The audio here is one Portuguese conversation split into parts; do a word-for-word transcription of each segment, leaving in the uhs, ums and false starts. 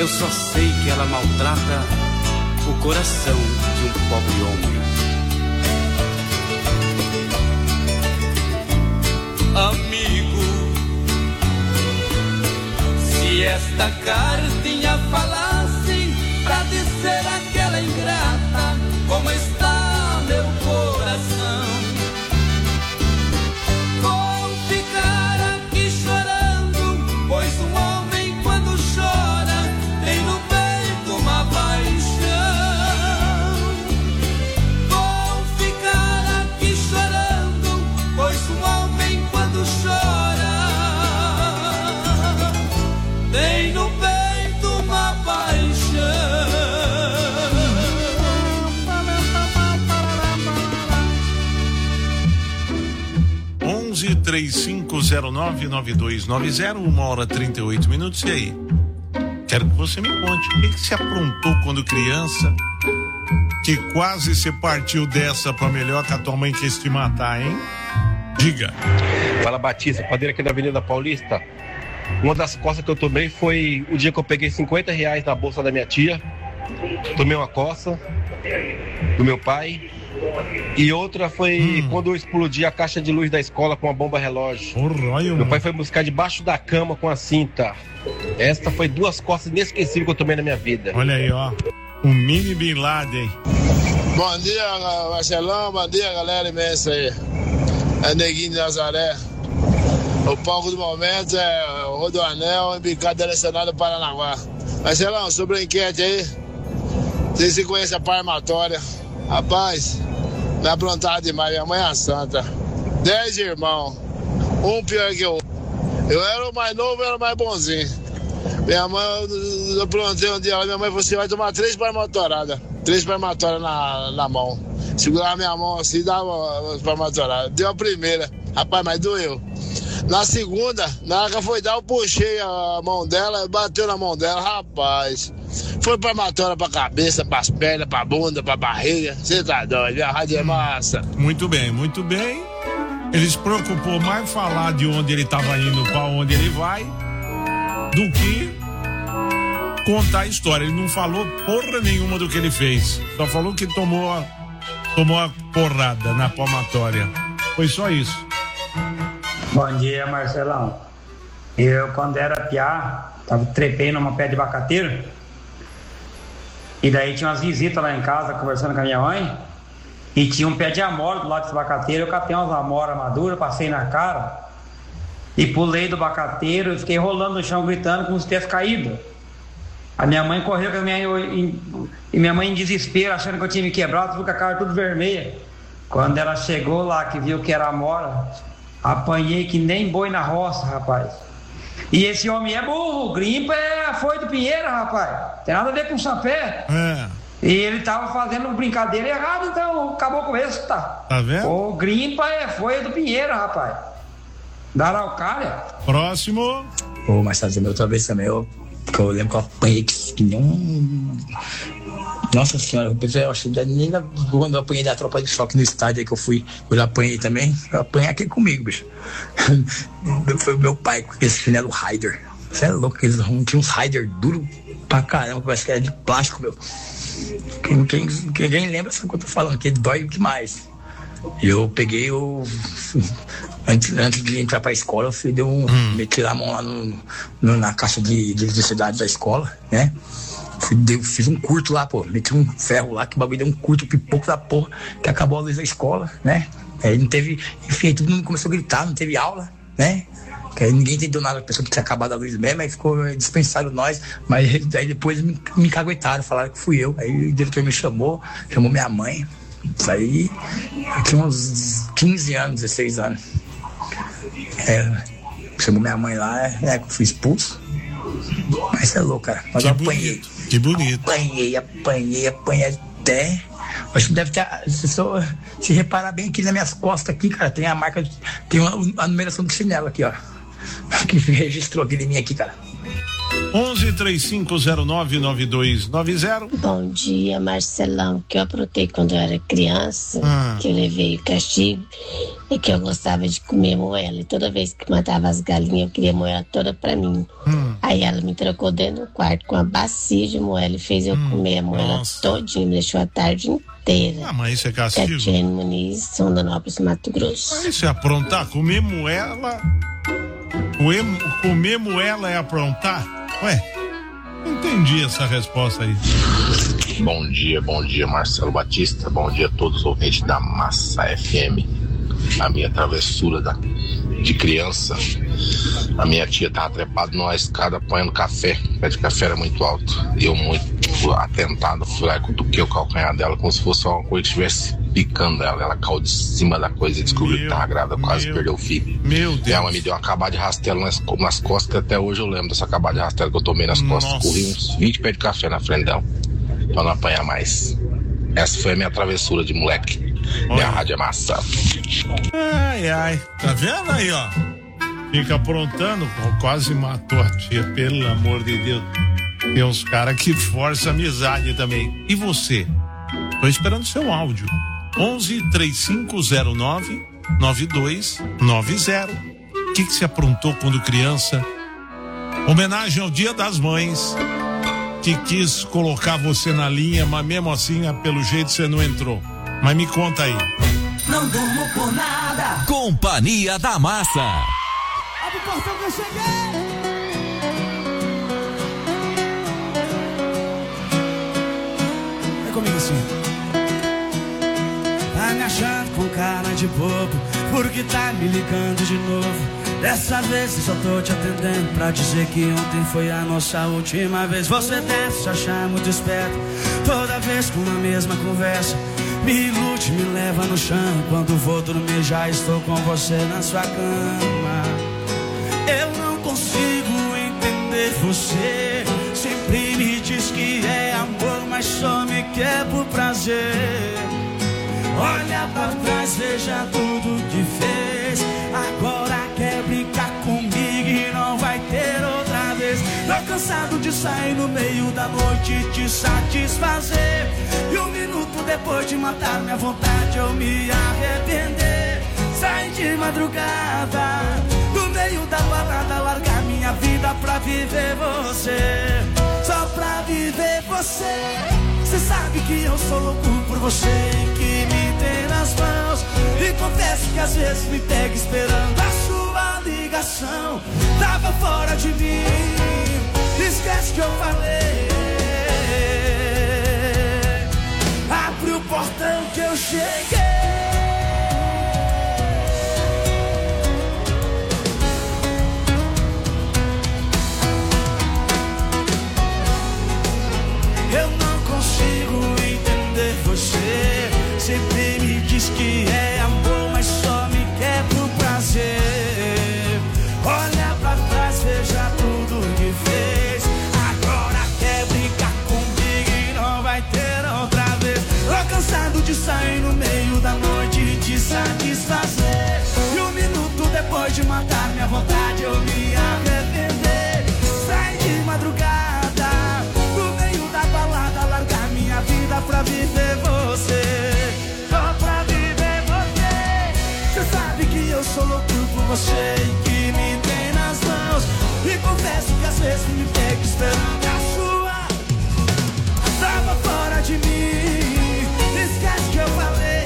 Eu só sei que ela maltrata o coração de um pobre homem. Amigo, se esta cartinha falasse pra dizer aquela ingrata como está meu coração, vou ficar aqui chorando, pois um homem quando chora tem no peito uma paixão. Vou ficar aqui chorando, pois um homem quando chora tem no peito uma paixão. onze três cinco zero nove nove dois nove zero, uma hora trinta e oito minutos. E aí? Quero que você me conte o que, que se aprontou quando criança, que quase se partiu dessa pra melhor que a tua mãe quis te matar, hein? Diga. Fala, Batista, padeiro aqui da Avenida Paulista. Uma das costas que eu tomei foi o dia que eu peguei cinquenta reais na bolsa da minha tia. Tomei uma coça do meu pai. E outra foi hum. quando eu explodi a caixa de luz da escola com a bomba relógio. Oh, raio, meu pai foi buscar debaixo da cama com a cinta. Esta foi duas costas inesquecíveis que eu tomei na minha vida. Olha aí, ó. Um mini Bin Laden. Bom dia, Marcelão. Bom dia, galera imensa aí. É Neguinho de Nazaré. O palco do momento é o Rodoanel, embicado direcionado para Paranaguá. Marcelão, sobre a enquete aí, vocês se conhecem a Parmatória. Rapaz, me aprontaram demais, minha mãe é a santa. Dez irmãos, um pior que o outro. Eu era o mais novo, eu era o mais bonzinho. Minha mãe, eu aprontei um dia, minha mãe falou assim, vai tomar três parmatoradas. Três parmatoradas na, na mão. Segurava minha mão assim e dava as parmatoradas. Deu a primeira, rapaz, mas doeu. Na segunda, na hora que foi dar, eu puxei a mão dela, bateu na mão dela, rapaz. Foi palmatória pra cabeça, pras pernas, pra bunda, pra barriga. Você tá doido, a rádio é massa. Muito bem, muito bem. Ele se preocupou mais falar de onde ele tava indo pra onde ele vai do que contar a história. Ele não falou porra nenhuma do que ele fez. Só falou que tomou a, tomou a porrada na palmatória. Foi só isso. Bom dia, Marcelão. Eu, quando era piá, tava trepei numa pé de abacateiro. E daí tinha umas visitas lá em casa, conversando com a minha mãe. E tinha um pé de amora do lado desse abacateiro. Eu catei umas amoras maduras, passei na cara. E pulei do abacateiro e fiquei rolando no chão, gritando com os pés caídos. A minha mãe correu com a minha, e minha mãe em desespero, achando que eu tinha me quebrado, tudo com a cara tudo vermelha. Quando ela chegou lá, que viu que era amora, apanhei que nem boi na roça, rapaz. E esse homem é burro, o grimpa é a foi do Pinheiro, rapaz. Tem nada a ver com chapé. É. E ele tava fazendo brincadeira errada, então acabou com isso, tá? Tá vendo? O grimpa é foi do Pinheiro, rapaz. Da Araucária. Próximo. Ô, mas sabe, outra vez também, eu, eu lembro que eu apanhei que nem um... Nossa senhora, eu pensei, eu acho que nem na, quando eu apanhei da tropa de choque no estádio aí que eu fui, eu já apanhei também, eu apanhei aqui comigo, bicho. Foi o meu pai com esse chinelo Raider. Você é louco, eles tinham uns Raider duro pra caramba, parece que era de plástico, meu. Quem, quem, quem lembra sabe o que eu tô falando, que dói demais. Eu peguei o. Antes, antes de entrar pra escola, eu fui, deu um, hum. meti a mão lá no, no, na caixa de, de eletricidade da escola, né? Fui, deu, fiz um curto lá, pô. Meti um ferro lá, que o bagulho deu um curto, pipoco da porra, que acabou a luz da escola, né? Aí não teve. Enfim, todo mundo começou a gritar, não teve aula, né? Que aí ninguém entendeu nada, a pessoa que tinha acabado a luz mesmo, aí ficou dispensado nós, mas aí depois me, me caguetaram, falaram que fui eu. Aí o diretor me chamou, chamou minha mãe. Isso aí, eu tinha uns quinze anos, dezesseis anos. É, chamou minha mãe lá, é, que eu fui expulso. Mas é louco, cara. Mas que eu apanhei. Bonito, que bonito. Apanhei, apanhei, apanhei até. Acho que deve ter. Se, só, se reparar bem aqui nas minhas costas aqui, cara, tem a marca, tem uma, a numeração do chinelo aqui, ó. Que registrou aqui de mim aqui, cara. onze três cinco zero nove nove dois nove zero. Bom dia, Marcelão. Que eu aprontei quando eu era criança, ah. que eu levei o castigo. é que eu gostava de comer moela. E toda vez que matava as galinhas, eu queria moela toda pra mim. Hum. Aí ela me trocou dentro do quarto com uma bacia de moela e fez eu hum. comer a moela Nossa. todinha, me deixou a tarde inteira. Ah, mas isso é castigo? Tatiane Muniz, Rondonópolis, Mato Grosso. Mas isso é aprontar? Comer moela... Comer, comer moela é aprontar? Ué, não entendi essa resposta aí. Bom dia, bom dia, Marcelo Batista. Bom dia a todos os ouvintes da Massa F M. A minha travessura da, de criança, a minha tia tava trepada numa escada apanhando café. O pé de café era muito alto. Eu, muito atentado, fui lá e cutuquei o calcanhar dela como se fosse uma coisa que estivesse picando ela. Ela caiu de cima da coisa e descobriu meu, que tava grávida, quase meu, perdeu o filho. Meu Deus. Ela me deu uma acabada de rastelo nas, nas costas, que até hoje eu lembro dessa acabada de rastelo que eu tomei nas costas. Nossa. Corri uns vinte pés de café na frente dela, pra não apanhar mais. Essa foi a minha travessura de moleque. Olha. Minha rádio é massa. Ai, ai. Tá vendo aí, ó? Fica aprontando, quase matou a tia, pelo amor de Deus. Tem uns caras que forçam amizade também. E você? Tô esperando seu áudio. onze, três cinco zero nove, nove dois nove zero. O que que você aprontou quando criança? Homenagem ao Dia das Mães, que quis colocar você na linha, mas mesmo assim, pelo jeito, você não entrou. Mas me conta aí. Não durmo por nada. Companhia da Massa. Abre o portão que eu cheguei. Vem comigo assim. Tá me achando com cara de bobo, porque tá me ligando de novo. Dessa vez eu só tô te atendendo pra dizer que ontem foi a nossa última vez. Você deve se achar muito esperto, toda vez com a mesma conversa. Me ilude, me leva no chão. Quando vou dormir já estou com você na sua cama. Eu não consigo entender você. Sempre me diz que é amor, mas só me quer por prazer. Olha pra trás, veja tudo que fez. Agora quer brincar comigo e não vai ter outra vez. Tô cansado de sair no meio da noite e te satisfazer. E um minuto depois de matar minha vontade eu me arrepender. Sair de madrugada, no meio da balada, largar minha vida pra viver você. Só pra viver você. Cê sabe que eu sou louco por você e que me tem nas mãos. E confesso que às vezes me pega esperando a sua ligação. Tava fora de mim, esquece que eu falei. Abre o portão que eu cheguei. Eu não consigo entender você. Sempre me diz que é amor, mas só me quer por prazer. Olha pra trás, veja tudo que fez. Agora quer brincar comigo e não vai ter outra vez. Tô cansado de sair no meio da noite e te satisfazer. E um minuto depois de matar minha vontade eu me arrepender. Sai de madrugada, vida pra viver você. Só pra viver você. Cê sabe que eu sou louco por você e que me tem nas mãos. E confesso que às vezes me pego esperando a sua. Tava fora de mim, esquece que eu falei.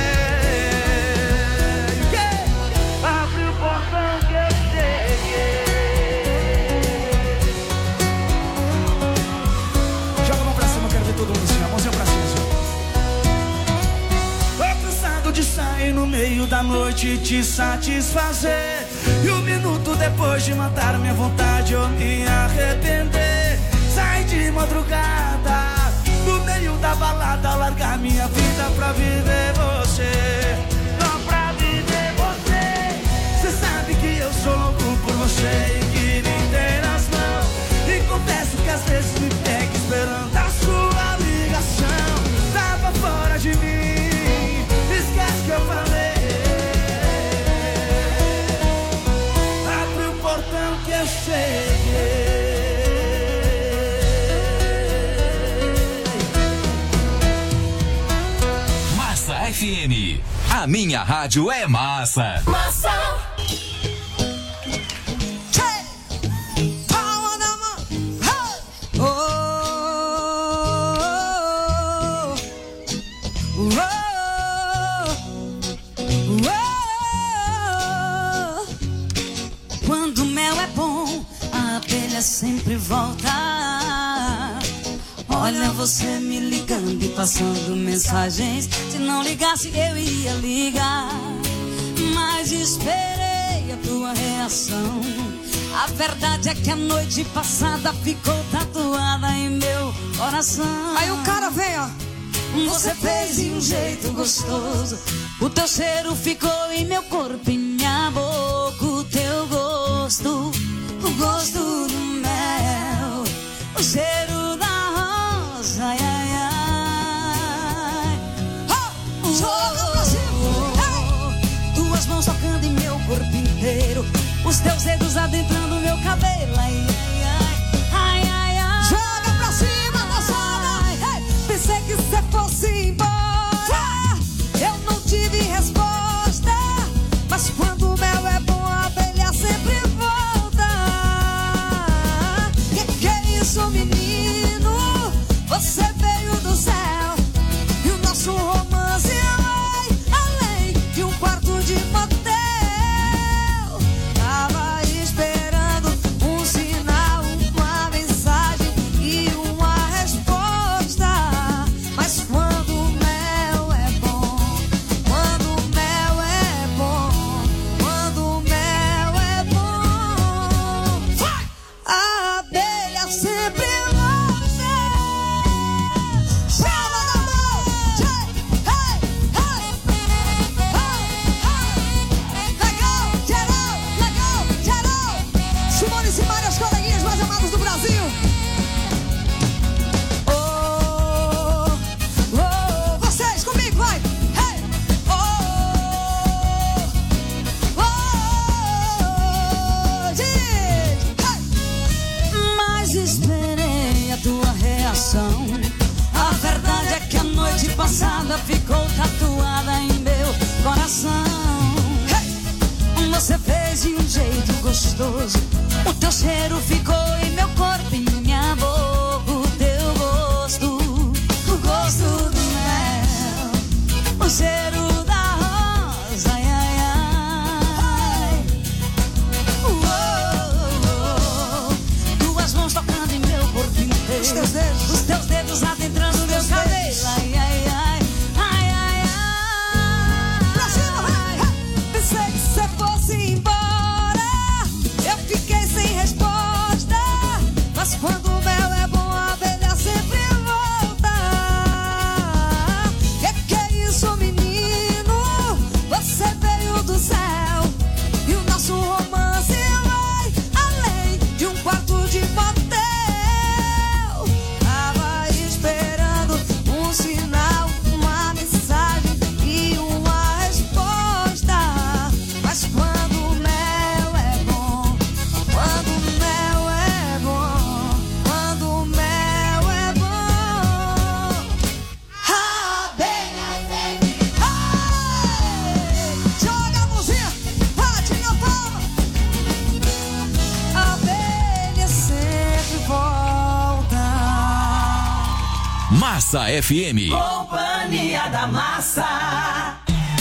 Yeah. Abre o portão que eu cheguei. Joga a mão pra cima, quero ver todo mundo assim, a mãozinha pra cima assim. Tô cansado de sair no meio da noite e te satisfazer. E um minuto depois de matar minha vontade eu me arrepender. Sair de madrugada, no meio da balada, largar minha vida pra viver você. Só pra viver você. Cê sabe que eu sou louco por você e que me tem nas mãos. E confesso que às vezes me pega esperando a sua ligação. Tava fora de mim, esquece que eu falei. Abre o portão que eu cheguei. Na minha rádio é massa. Massa. Quando o mel é bom, a abelha sempre volta. Olha você me ligando e passando mensagens. Se não ligasse eu iria ligar, mas esperei a tua reação. A verdade é que a noite passada ficou tatuada em meu coração. Aí o cara vem, ó. Você fez de um jeito gostoso. O teu cheiro ficou em meu corpo, em minha boca. O teu gosto, o gosto do mel, o cheiro da rosa, ai, ai, ai. Oh, joga pra cima, hey. Tuas mãos tocando em meu corpo inteiro, os teus dedos adentrando meu cabelo, ai, ai, ai, ai, ai, ai. Joga pra cima, moçada, hey. Pensei que você fosse embora, eu não tive resposta, mas quando o mel é bom, a abelha sempre volta. Que que é isso, menino? Você veio do céu e o nosso romance vai além de um quarto de motel. Tava esperando um sinal, uma mensagem e uma resposta, mas quando o mel é bom, quando o mel é bom, quando o mel é bom, vai! A abelha sempre volta. Chama na mão, hey, hey, hey, hey, legal, geral, legal, geral. Simone e Simária, as coleguinhas mais amadas do Brasil. Oh, oh, vocês comigo, vai. Hey, oh, oh, diz, hey. Mas esperei a tua reação. A verdade é que a noite passada ficou tatuada em meu coração. Hey! Você fez de um jeito gostoso, o teu cheiro ficou em meu corpo, em minha boca. O teu gosto, o gosto do mel, o cheiro da rosa, ai, ai, ai. Oh, oh, oh. Tuas mãos tocando em meu corpo inteiro, Os teus dedos. os teus dedos adentrando meu teus cabelo, dedos. ai, ai, ai, ai, ai, ai. Pra cima, vai, hey. Pensei que você fosse embora, eu fiquei sem resposta, mas quando o mel é bom, a abelha sempre volta. Que que é isso, menino? Você veio do céu e o nosso romance vai além de um quarto de motel. Tava esperando um sinal, uma mensagem e uma resposta, mas quando o mel é bom, quando o mel é bom, quando o mel é bom, a abelha sempre vai. Joga a mãozinha, bate na palma. A abelha sempre volta. Massa F M. Companhia da Massa.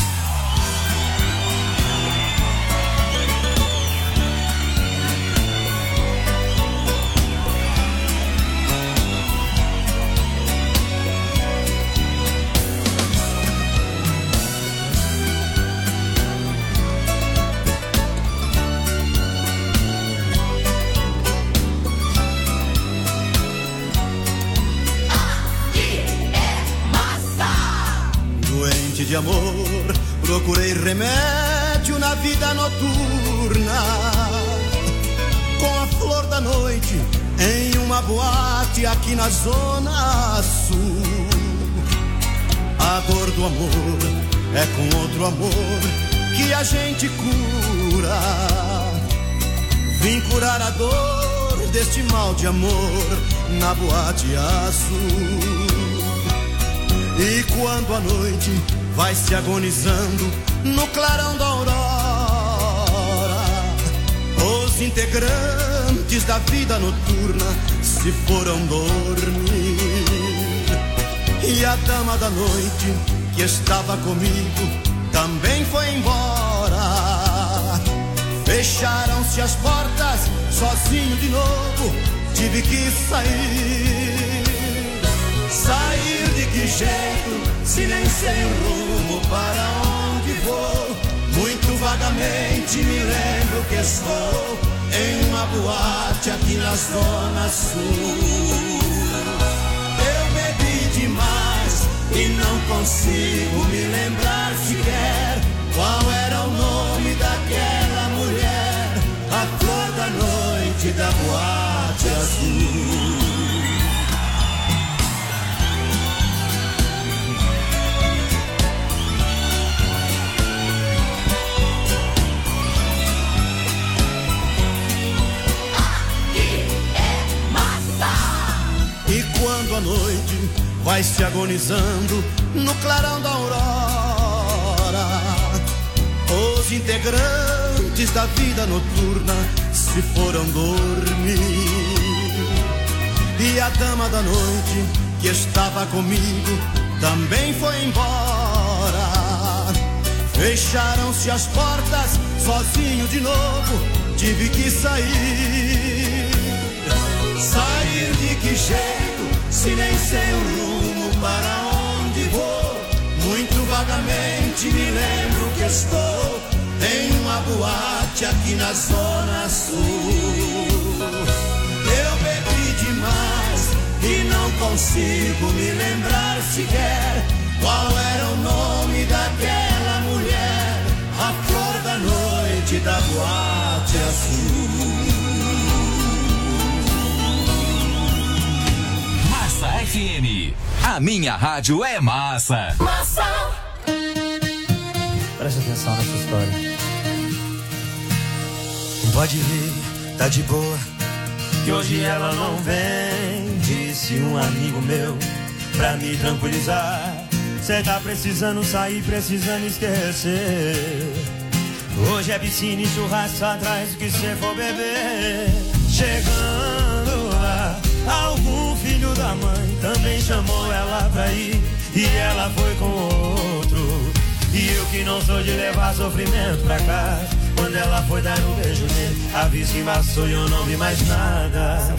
Doente de amor, procurei remédio na vida noturna, com a flor da noite em uma boate aqui na zona sul. A dor do amor é com outro amor que a gente cura. Vim curar a dor deste mal de amor na boate azul. E quando a noite vai se agonizando no clarão da aurora. Os integrantes da vida noturna se foram dormir, e a dama da noite que estava comigo também foi embora. Fecharam-se as portas, sozinho de novo tive que sair. Sair de que jeito, se nem sei o rumo para onde vou. Muito vagamente me lembro que estou em uma boate aqui na Zona Sul. Eu bebi demais e não consigo me lembrar sequer qual era o nome daquela mulher, a flor da noite da boate azul. E quando a noite vai se agonizando no clarão da aurora, os integrantes da vida noturna se foram dormir, e a dama da noite que estava comigo também foi embora. Fecharam-se as portas, sozinho de novo tive que sair. Sair de que jeito, se nem sei o rumo para onde vou. Muito vagamente me lembro que estou em uma boate aqui na Zona Sul. Eu bebi demais e não consigo me lembrar sequer qual era o nome daquela mulher, a flor da noite da boate azul. F M. A minha rádio é massa. Massa. Presta atenção nessa história. Pode vir, tá de boa, que hoje ela não vem, disse um amigo meu, pra me tranquilizar. Cê tá precisando sair, precisando esquecer. Hoje é piscina e churrasco atrás do que cê for beber. Chegando lá, algum filho da mãe também chamou ela pra ir, e ela foi com outro. E eu que não sou de levar sofrimento pra casa, quando ela foi dar um beijo nele, a vista embaçou e eu não vi mais nada.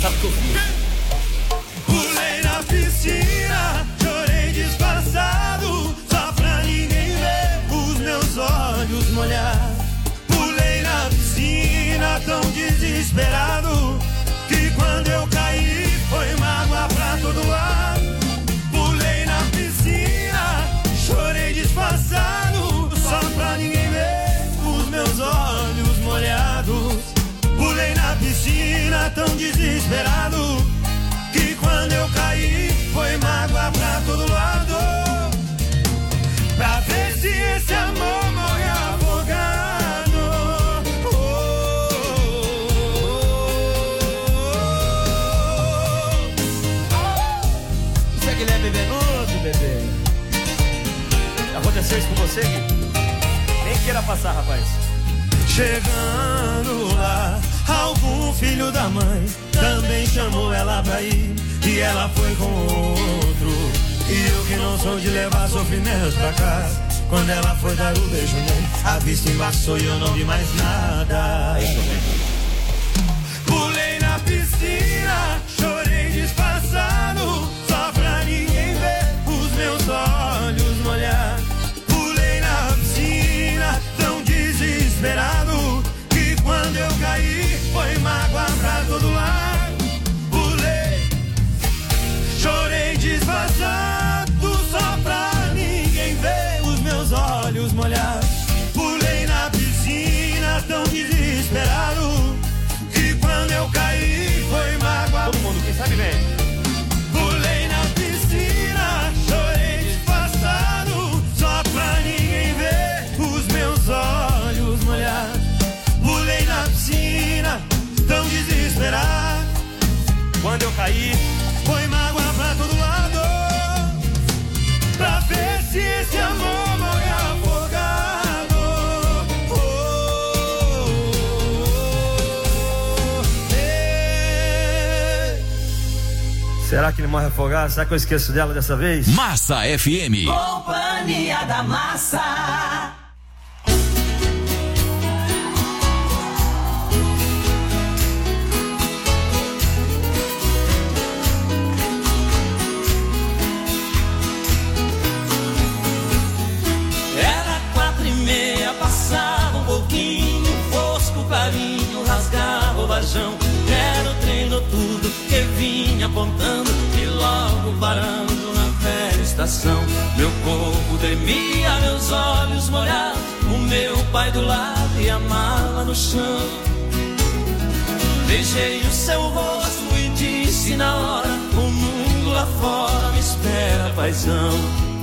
Pulei na piscina, chorei disfarçado, só pra ninguém ver os meus olhos molhar. Pulei na piscina tão desesperado, que quando eu caí foi mágoa pra todo lado. Pulei na piscina, chorei disfarçado, só pra ninguém ver os meus olhos molhados. Pulei na piscina tão desesperado, que quando eu caí foi mágoa pra todo lado. Pra ver se esse amor morre afogado. Ele é bebenudo, bebê. Aconteceu isso com você, Gui? Nem queira passar, rapaz. Chegando lá, algum filho da mãe também chamou ela pra ir, e ela foi com outro. E eu que não sou de levar sofrimento pra casa, quando ela foi dar o beijo nele, a vista embaçou e eu não vi mais nada. Pulei na piscina, chorei disfarçado, só pra ninguém ver os meus olhos molhar. Pulei na piscina tão desesperado, que quando eu caí foi mágoa pra todo lado. Pulei, chorei disfarçado, só pra ninguém ver os meus olhos molhar. Pulei na piscina tão desesperado, Será que ele morre afogado? Será que eu esqueço dela dessa vez? Massa F M. Companhia da Massa. Era quatro e meia, passava um pouquinho, fosco clarinho, rasgava o vajão. Era o trem noturno que vinha apontando e logo parando na velha estação. Meu corpo tremia, meus olhos molhados, o meu pai do lado e a mala no chão. Beijei o seu rosto e disse na hora: o mundo lá fora me espera, paizão.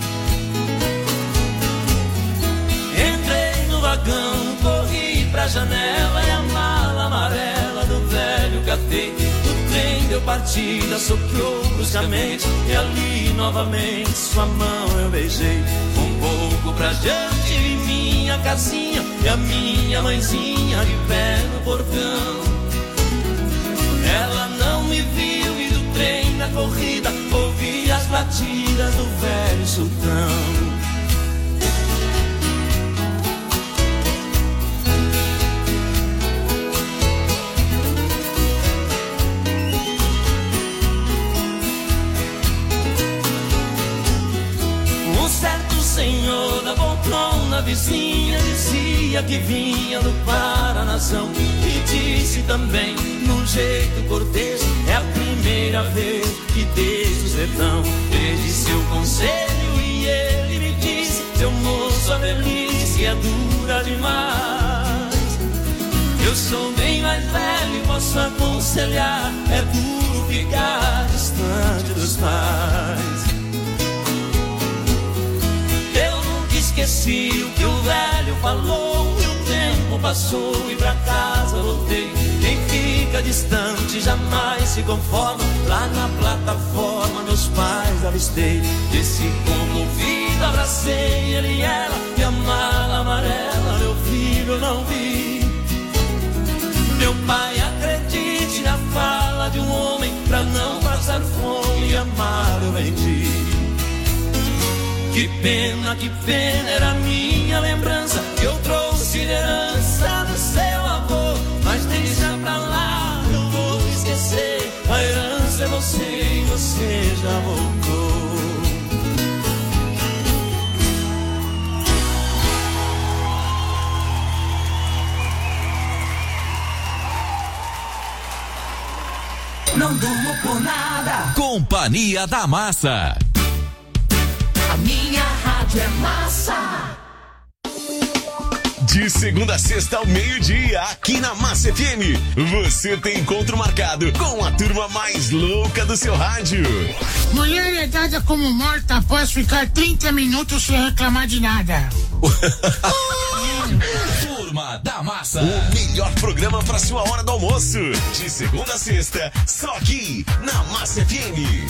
Entrei no vagão, corri pra janela e a mala amarela do velho catei. O trem deu partida, soprou bruscamente e ali novamente sua mão eu beijei. Um pouco pra diante vi minha casinha e a minha mãezinha de pé no portão. Ela não me viu e do trem na corrida ouvi as batidas do velho sultão. Senhor da poltrona vizinha dizia que vinha do Paranazão e disse também num jeito cortês: é a primeira vez que desde o sertão. Ele seu conselho e ele me disse: seu moço, a velhice é dura demais. Eu sou bem mais velho e posso aconselhar, é duro ficar distante dos pais. Esqueci o que o velho falou e o tempo passou e pra casa voltei. Quem fica distante jamais se conforma. Lá na plataforma meus pais avistei. Desci comovido, abracei ele e ela e a mala amarela, meu filho, eu não vi. Meu pai, acredite na fala de um homem, pra não passar fome e amar eu vendi. Que pena, que pena, era minha lembrança que eu trouxe de herança do seu avô. Mas deixa pra lá, eu vou esquecer. A herança é você e você já voltou. Não durmo por nada. Companhia da Massa. A minha rádio é Massa. De segunda a sexta ao meio-dia, aqui na Massa F M, você tem encontro marcado com a turma mais louca do seu rádio. Mulher é dada como morta após ficar trinta minutos sem reclamar de nada. Turma da Massa. O melhor programa para sua hora do almoço. De segunda a sexta, só aqui na Massa F M.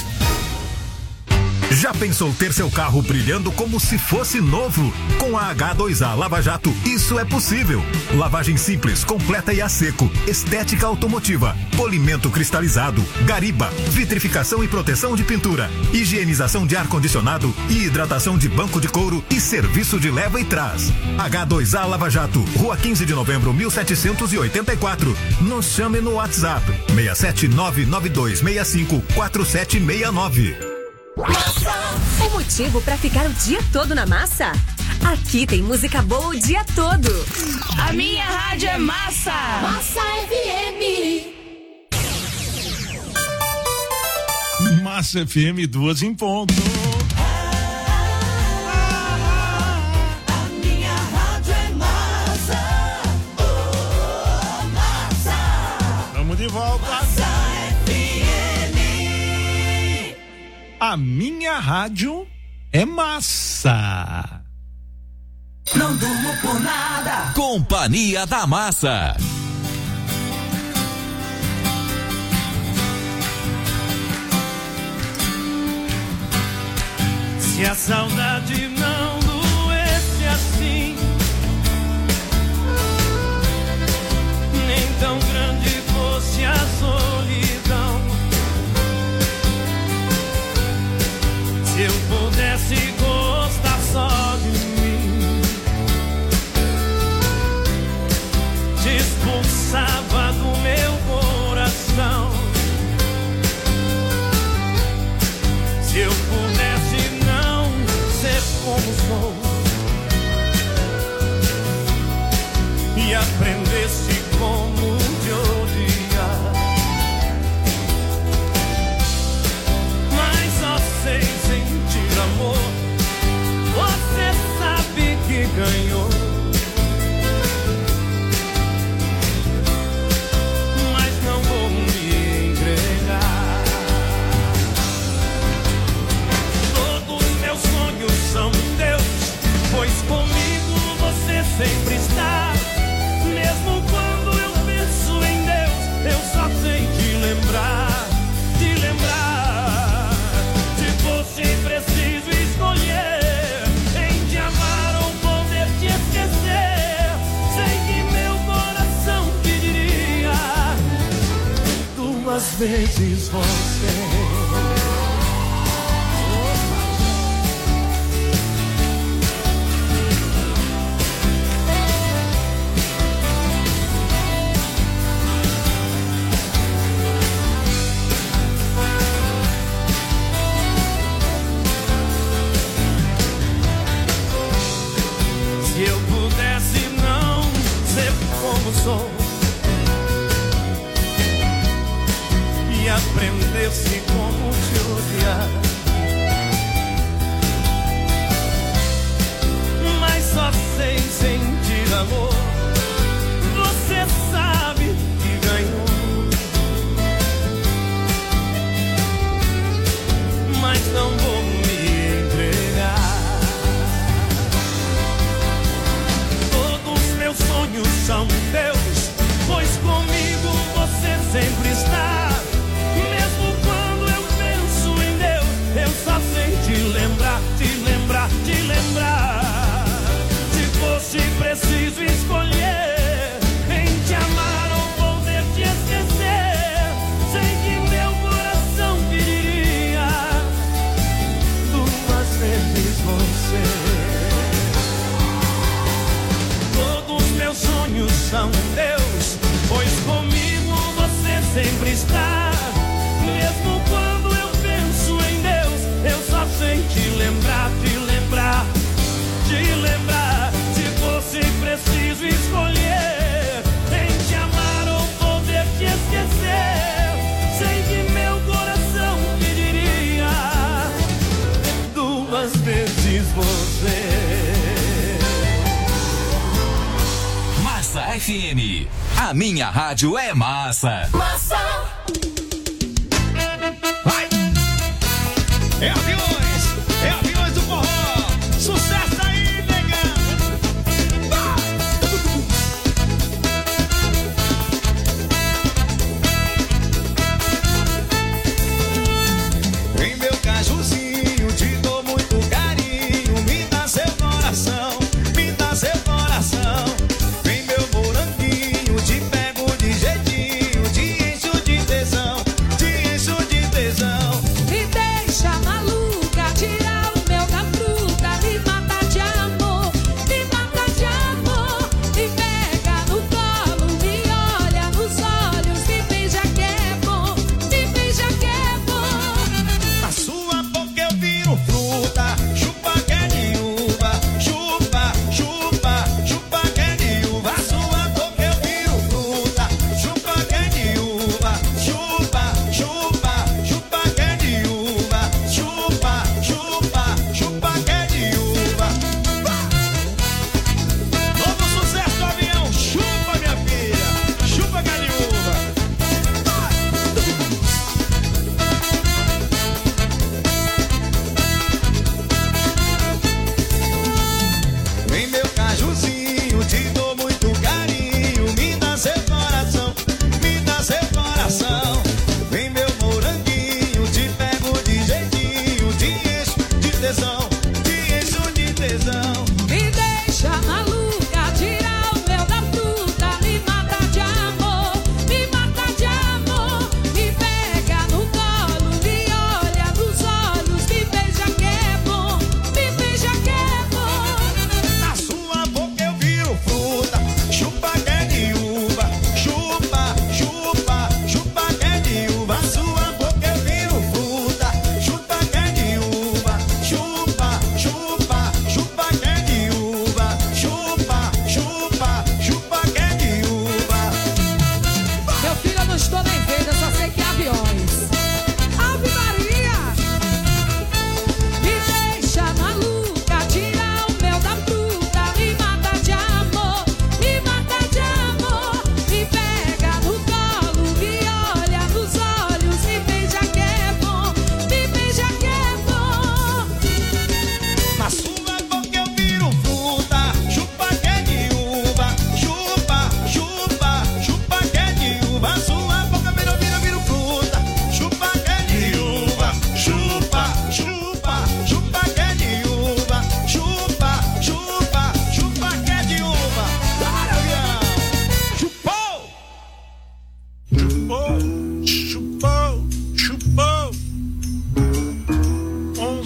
Já pensou ter seu carro brilhando como se fosse novo? Com a H dois A Lava Jato, isso é possível. Lavagem simples, completa e a seco, estética automotiva, polimento cristalizado, gariba, vitrificação e proteção de pintura, higienização de ar-condicionado e hidratação de banco de couro e serviço de leva e trás. H dois A Lava Jato, Rua quinze de novembro, mil setecentos e oitenta e quatro. Nos chame no WhatsApp seis sete nove nove dois seis cinco quatro sete seis nove. O motivo para ficar o dia todo na Massa? Aqui tem música boa o dia todo. A minha rádio é Massa. Massa F M. Massa F M, duas em ponto. A minha rádio é Massa. Oh, Massa. Vamos de volta. Massa F M. A minha rádio é Massa. Não durmo por nada. Companhia da Massa. Se a saudade não doesse assim, nem tão grande fosse a solidão, Se eu pudesse gostar só de mim, te expulsava do meu coração. Se eu pudesse não ser como sou e aprendesse como te odiar, mas só sei sentir amor. Você sabe que ganhou, mas não vou me entregar. Todos meus sonhos são teus, pois comigo você sempre está. Mesmo quando eu penso em Deus, eu só sei te lembrar, te lembrar. Se fosse preciso escolher em te amar ou poder te esquecer, sei que meu coração pediria duas vezes você. Sou e aprender-se como te odiar, mas só sei sentir amor. Você sabe que ganhou, mas não vou me entregar. Todos meus sonhos são teus, pois comigo você sempre está. Mesmo quando eu penso em Deus, eu só sei te lembrar, te lembrar, te lembrar. Se fosse preciso escolher em te amar ou poder te esquecer, sei que meu coração pediria duas vezes você. Meus sonhos são teus, pois comigo você sempre está. Mesmo quando eu penso em Deus, eu só sei te lembrar, te lembrar, te lembrar. Se fosse preciso escolher em te amar ou poder te esquecer, sei que meu coração pediria duas vezes você. Massa F M, a minha rádio é massa. Massa. Vai. É aviões, é aviões do forró. Sucesso aí, negão. Em meu cajuzinho te dou muito carinho. Me dá seu coração, me dá seu coração. Vem meu moranguinho, te pego de jeitinho, te encho de tesão.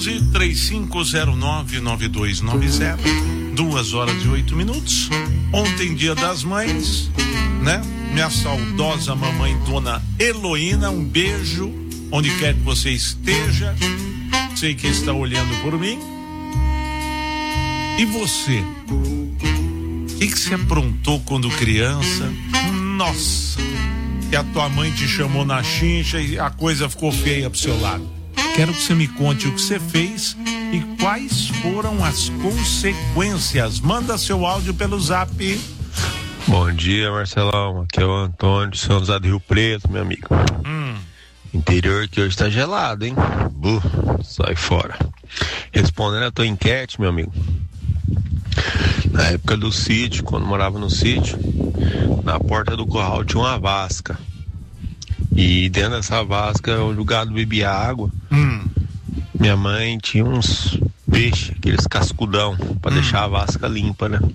onze três cinco zero nove nove dois nove zero. Duas horas e oito minutos. Ontem, dia das mães, né? Minha saudosa mamãe, dona Heloína, um beijo onde quer que você esteja. Sei que está olhando por mim. E você? O que que você aprontou quando criança? Nossa, que a tua mãe te chamou na chincha e a coisa ficou feia pro seu lado. Quero que você me conte o que você fez e quais foram as consequências. Manda seu áudio pelo zap. Bom dia, Marcelão. Aqui é o Antônio de São José do Rio Preto, meu amigo. Hum. Interior que hoje tá gelado, hein? Buh, sai fora. Respondendo a tua enquete, meu amigo. Na época do sítio, quando morava no sítio, na porta do curral tinha uma vasca. E dentro dessa vasca, onde o gado bebia água, hum. minha mãe tinha uns peixes, aqueles cascudão, pra hum. deixar a vasca limpa, né?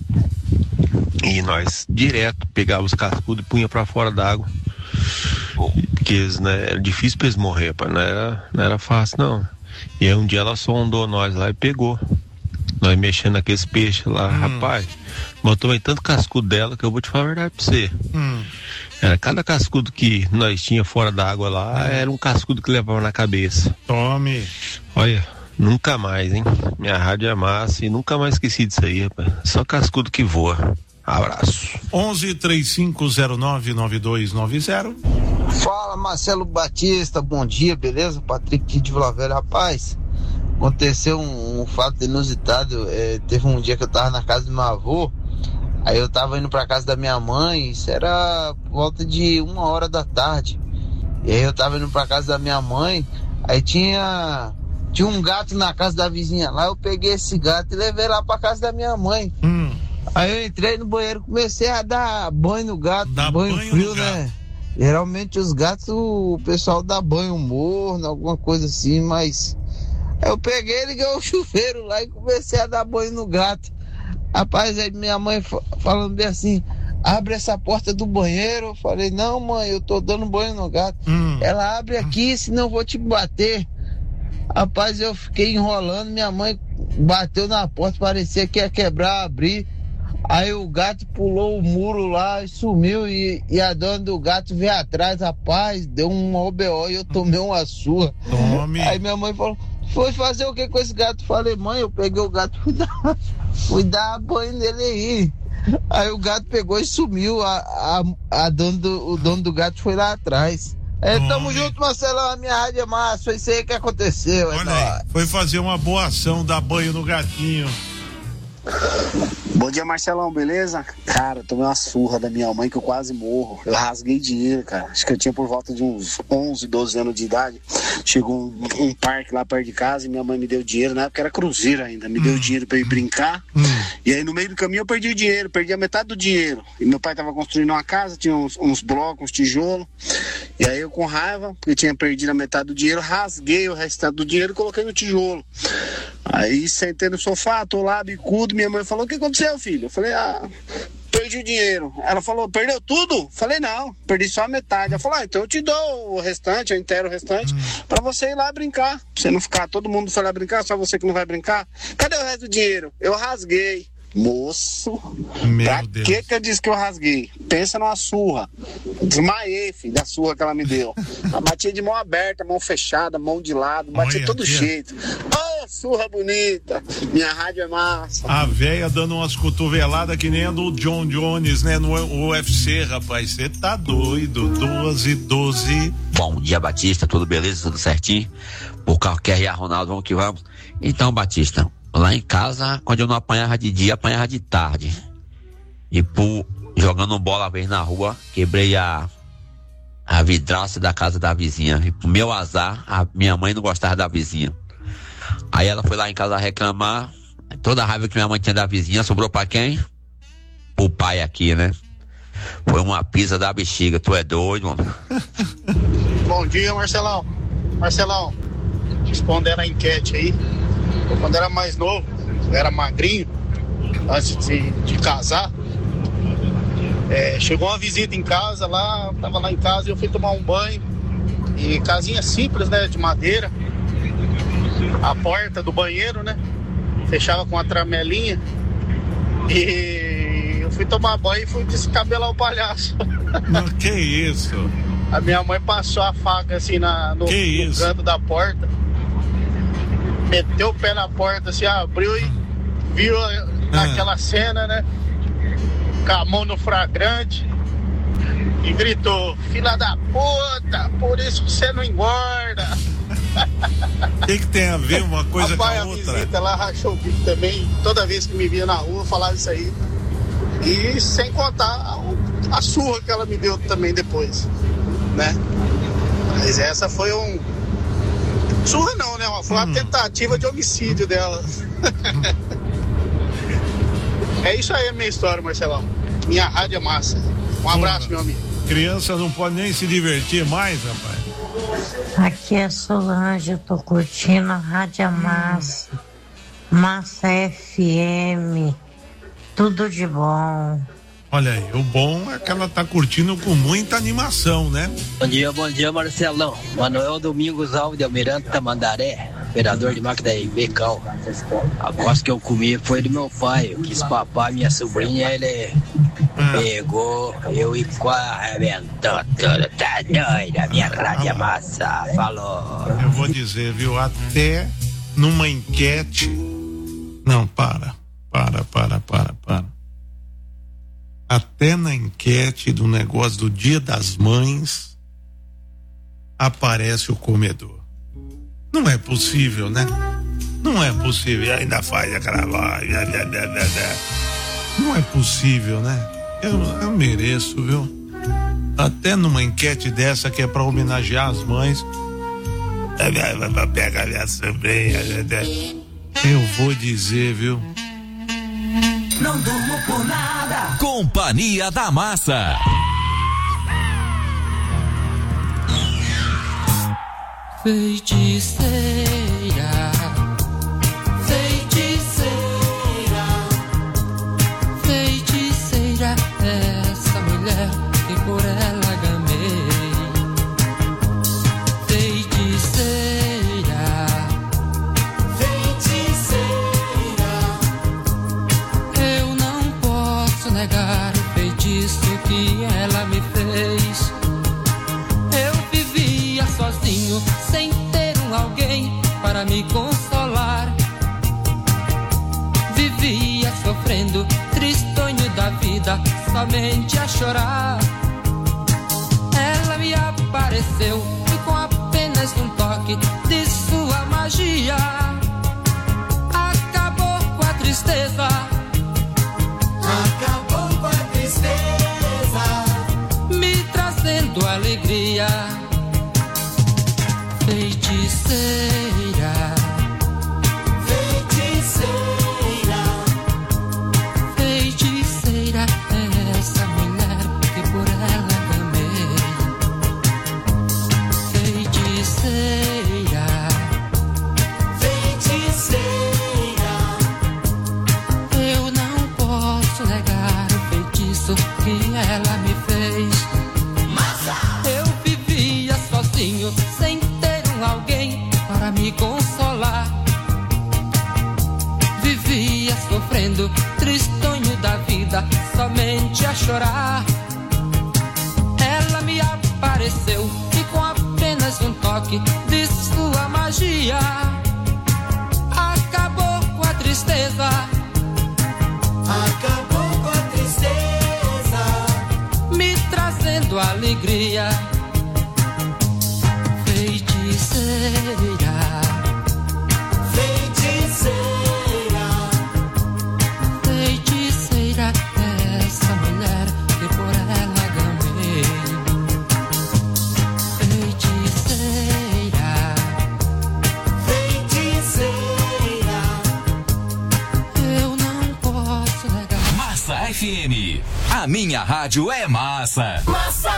E nós direto pegava os cascudos e punha pra fora d'água. Porque eles, né, era difícil pra eles morrer, pá, não era, não era fácil não. E aí um dia ela sondou nós lá e pegou. Nós mexendo naqueles peixes lá, hum. rapaz, botou aí tanto cascudo dela que eu vou te falar a verdade pra você. Hum. Era cada cascudo que nós tinha fora da água lá, era um cascudo que levava na cabeça. Tome. Olha, nunca mais, hein? Minha rádio é massa e nunca mais esqueci disso aí, rapaz. Só cascudo que voa. Abraço. onze três cinco zero nove nove dois nove zero. Fala, Marcelo Batista, bom dia, beleza? Patrick de Vila Velha, rapaz. Aconteceu um, um fato inusitado. É, teve um dia que eu tava na casa do meu avô. Aí eu tava indo pra casa da minha mãe. Isso era por volta de uma hora da tarde. E aí eu tava indo pra casa da minha mãe. Aí tinha Tinha um gato na casa da vizinha lá. Eu peguei esse gato e levei lá pra casa da minha mãe. Hum. Aí eu entrei no banheiro, comecei a dar banho no gato. Dá banho, banho frio, né? Geralmente os gatos, o pessoal dá banho morno, alguma coisa assim, mas... Aí eu peguei, liguei o chuveiro lá e comecei a dar banho no gato. Rapaz, aí minha mãe falando bem assim, abre essa porta do banheiro. Eu falei, não, mãe, eu tô dando banho no gato. Hum. Ela, abre aqui, senão eu vou te bater. Rapaz, eu fiquei enrolando, minha mãe bateu na porta, parecia que ia quebrar, abrir. Aí o gato pulou o muro lá e sumiu, e, e a dona do gato veio atrás, rapaz, deu um O B O e eu tomei uma surra. Tome. Aí minha mãe falou, foi fazer o que com esse gato? Falei, mãe, eu peguei o gato, fui dar, fui dar banho nele aí. Aí o gato pegou e sumiu, a, a, a dono do, o dono do gato foi lá atrás. É, tamo junto, Marcelão, a minha rádio é massa, foi isso aí que aconteceu. Olha é aí, foi fazer uma boa ação, dar banho no gatinho. Bom dia, Marcelão, beleza? Cara, eu tomei uma surra da minha mãe que eu quase morro. Eu rasguei dinheiro, cara. Acho que eu tinha por volta de uns onze, doze anos de idade. Chegou um, um parque lá perto de casa e minha mãe me deu dinheiro. Na época era cruzeiro ainda. Me hum. deu dinheiro pra ir brincar. Hum. E aí no meio do caminho eu perdi o dinheiro. Perdi a metade do dinheiro. E meu pai tava construindo uma casa, tinha uns, uns blocos, uns tijolos. E aí eu com raiva, porque tinha perdido a metade do dinheiro, rasguei o restante do dinheiro e coloquei no tijolo. Aí sentei no sofá, tô lá, bicudo. Minha mãe falou, o que aconteceu, filho? Eu falei, ah, perdi o dinheiro. Ela falou, perdeu tudo? Falei, não, perdi só a metade. Ela falou, ah, então eu te dou o restante, eu inteiro o restante, hum. pra você ir lá brincar. Pra você não ficar, todo mundo foi lá brincar, só você que não vai brincar. Cadê o resto do dinheiro? Eu rasguei. Moço, Meu pra Deus. que que eu disse que eu rasguei? Pensa numa surra. Desmaiei, filho, da surra que ela me deu. Ela batia de mão aberta, mão fechada, mão de lado, batia de todo jeito. Oh, surra bonita. Minha rádio é massa. A véia dando umas cotoveladas que nem a do John Jones, né? No U F C, rapaz. Você tá doido. doze, doze. Bom dia, Batista. Tudo beleza? Tudo certinho? Por qualquer R A Ronaldo, vamos que vamos. Então, Batista, lá em casa, quando eu não apanhava de dia, apanhava de tarde. E por jogando bola uma vez na rua, quebrei a, a vidraça da casa da vizinha. E pro meu azar, a minha mãe não gostava da vizinha. Aí ela foi lá em casa reclamar. Toda a raiva que minha mãe tinha da vizinha sobrou pra quem? Pro pai aqui, né? Foi uma pisa da bexiga. Tu é doido, mano? Bom dia, Marcelão. Marcelão, respondendo a enquete aí. Eu, quando era mais novo, eu era magrinho, antes de, de casar, é, chegou uma visita em casa lá, tava lá em casa e eu fui tomar um banho, e casinha simples, né, de madeira, a porta do banheiro, né? Fechava com a tramelinha. E eu fui tomar banho e fui descabelar o palhaço. Não, que isso? A minha mãe passou a faca assim na, no, no canto da porta. Meteu o pé na porta, assim, abriu e viu naquela cena, né? Com a mão no flagrante. E gritou: filha da puta, por isso você não engorda. O que, que tem a ver uma coisa Rapaz, com a outra? A visita lá rachou o bico também. Toda vez que me via na rua, falava isso aí. E sem contar a, a surra que ela me deu também depois, né? Mas essa foi um... surra não, né? Foi uma hum. tentativa de homicídio dela. É isso aí a minha história, Marcelão. Minha rádio é massa. Um abraço, meu amigo. Criança não pode nem se divertir mais, rapaz. Aqui é Solange, eu tô curtindo a Rádio Massa, Massa F M, tudo de bom. Olha aí, o bom é que ela tá curtindo com muita animação, né? Bom dia, bom dia, Marcelão. Manuel Domingos Alves de Almirante Tamandaré, operador de máquina de Becão. A coisa que eu comi foi do meu pai, eu quis papar minha sobrinha, ele pegou, eu e arrebentou tudo, tá doido, a minha rádio é massa, falou. Eu vou dizer, viu, até numa enquete, não, para, para, para, para, para. Até na enquete do negócio do Dia das Mães aparece o comedor. Não é possível, né? Não é possível. E ainda faz aquela voz. Não é possível, né? Eu, eu mereço, viu? Até numa enquete dessa que é pra homenagear as mães. Pega a minha sobrinha. Eu vou dizer, viu? Não durmo por nada. Companhia da Massa. Feiticeira, feiticeira, feiticeira, essa mulher que por ela gamei. Feiticeira, feiticeira, eu não posso negar o feitiço que ela me fez. Eu vivia sozinho, sem ter um alguém para me consolar. Vivia sofrendo, tristonho da vida, somente a chorar. Ela me apareceu e com apenas um toque de sua magia acabou com a tristeza. Acabou com a tristeza, me trazendo alegria. Feiticeira, feiticeira, feiticeira, é essa mulher que por ela gamei. Feiticeira, feiticeira, eu não posso negar o feitiço que ela me fez. Massa! Eu vivia sozinho, sem alguém para me consolar. Vivia sofrendo, tristonho da vida, somente a chorar. Ela me apareceu e com apenas um toque de sua magia acabou com a tristeza. Acabou com a tristeza, me trazendo alegria. Feiticeira, feiticeira, feiticeira, essa mulher que por ela gamei. Feiticeira, feiticeira, eu não posso negar. Massa F M, a minha rádio é massa. Massa.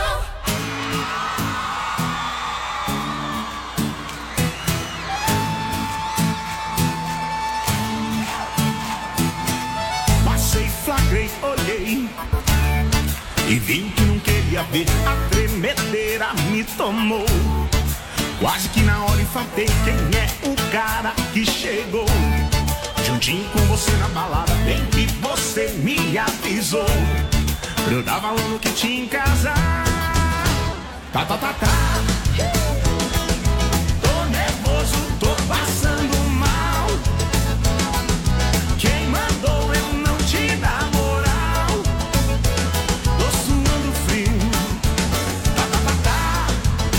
Flagrei, olhei e vi que não queria ver. A tremedeira me tomou. Quase que na hora infantei quem é o cara que chegou juntinho com você na balada, bem que você me avisou. Eu tava falando que tinha em casa. Tá, tá, tá, tá. Tô nervoso, tô passando mal. Quem mandou eu não te dar moral? Tô suando frio. Tá, tá, tá, tá.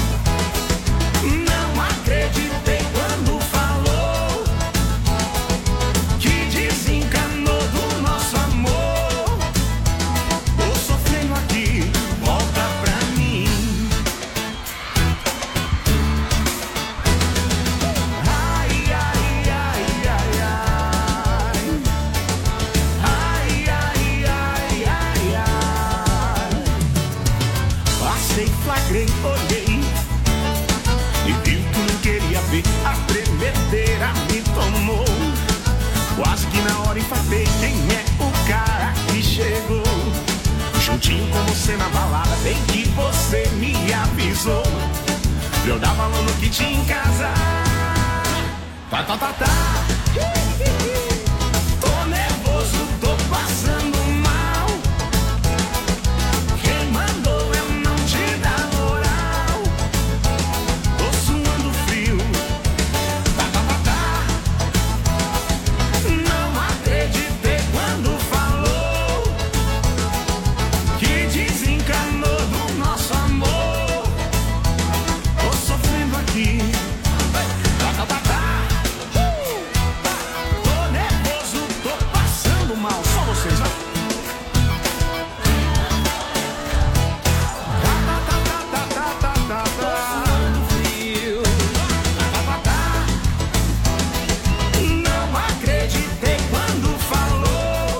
Não acreditei quando falou que desencanou do nosso amor. Tô sofrendo aqui, volta pra mim. Ai, ai, ai, ai, ai. Ai, ai, ai, ai, ai. Passei, flagrei, olhei e viu que não queria ver. A tremedeira me tomou. Quase que na hora enfatei. Quem é o cara que chegou juntinho com você na balada, bem que você me avisou. Eu dava valor no que tinha em casa. Tá, tá, tá, tá. Tô nervoso, tô passando mal. Quem mandou eu não te dar moral? Tô suando frio. Tá, tá, tá, tá. Não acreditei quando falou que desencanou do nosso amor. Tô sofrendo aqui. Tá, tá, tá, tá. Tô nervoso, tô passando mal. Só vocês, vai. Tá, tá, tá, tá, tá, tá, tá, tá. Tô suando frio. Tá, tá, tá. Não acreditei quando falou